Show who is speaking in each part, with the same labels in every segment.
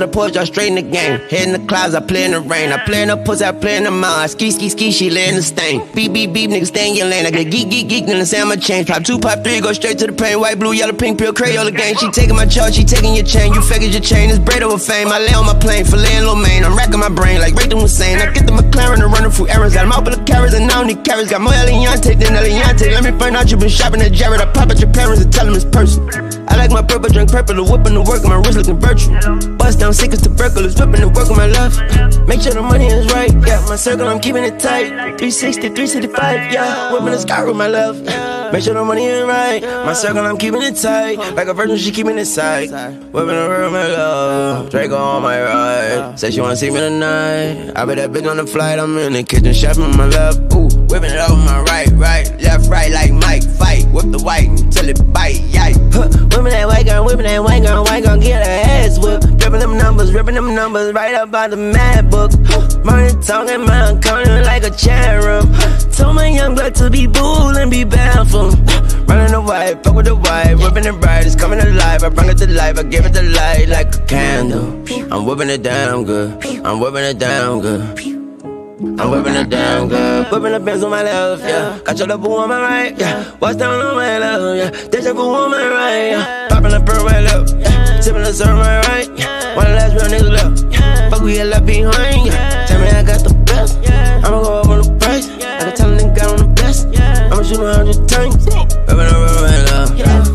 Speaker 1: the porch, I straight in the game. Head in the clouds, I play in the rain. I play in the pussy, I play in the mouth. I ski, she lay in the stain. Beep, beep, beep, nigga, stay in your lane. I get geek, then I say I'ma change. Pop 2, pop 3, go straight to the pain. White, blue, yellow, pink, pure, Crayola gang. She taking my charge, she taking your chain. You faggot your chain, it's braid over fame. I lay on my plane, filet and lo mein. I'm racking my brain like Rayton Hussein. I get the McLaren and running through errands. Got a mouth full of carrots and I don't need carrots. Got more Eliante than Eliante. Let me find out you been shopping at Jared. I pop at your parents and tell them it's personal. I like my purple, drink purple, the whip and the work, and my wrist looking virtual. Bust down sick as tuberculosis, whipping the work on my left. Make sure the money is right, yeah. My circle, I'm keeping it tight. 360, 365, yeah. Whipping the sky with my left. Make sure the money is right. My circle, I'm keeping it tight. Like a virgin, she keeping it tight. Whipping the work with my love. Draco on my right. Say she wanna see me tonight. I bet that bitch on the flight. I'm in the kitchen, chef on my left. Ooh, whipping it over my right. Left, right, like Mike. Fight, whip the white until it bite, yike. Whipping that white girl, white girl, get her ass whipped. Ripping them numbers, right up out the mad book. Money talking, man, counting like a cherub. Told my young blood to be bull and be barefoot. Running the white, fuck with the white, whipping it bright, it's coming alive. I bring it to life, I give it the light like a candle. I'm whipping it down good, I'm whipping it down good. I'm whipping it down good, whipping the Benz on my left, yeah. Got your double on my right, yeah. Watch down on my left, yeah. Deja vu on my right, yeah. Popping the pearl right left, yeah. Tipping the syrup my right, yeah. One of the last real niggas left, yeah. Fuck we left behind, yeah. Tell me I got the best, yeah. I'ma go up on the price, yeah. I can tell a nigga got on the best, yeah. I'ma shoot 100 times, whipping the pearl right left, yeah.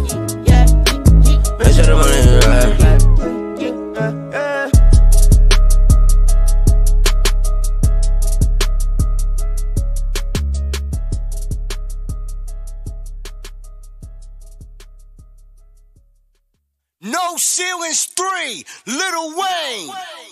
Speaker 1: Make sure the money is right.
Speaker 2: No Ceilings 3, Lil Wayne.